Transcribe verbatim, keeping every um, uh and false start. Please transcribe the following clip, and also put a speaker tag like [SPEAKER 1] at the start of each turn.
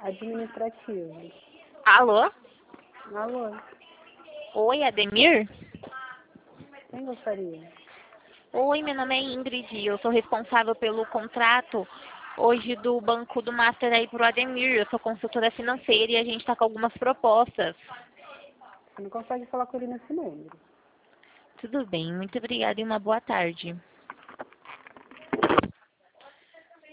[SPEAKER 1] administrativo.
[SPEAKER 2] Alô?
[SPEAKER 1] Alô,
[SPEAKER 2] Oi, Ademir?
[SPEAKER 1] quem gostaria?
[SPEAKER 2] Oi, meu nome é Ingrid, eu sou responsável pelo contrato hoje do Banco do Master aí pro Ademir. Eu sou consultora financeira e a gente está com algumas propostas.
[SPEAKER 1] Você não consegue falar com ele nesse número.
[SPEAKER 2] Tudo bem, muito obrigada e uma boa tarde.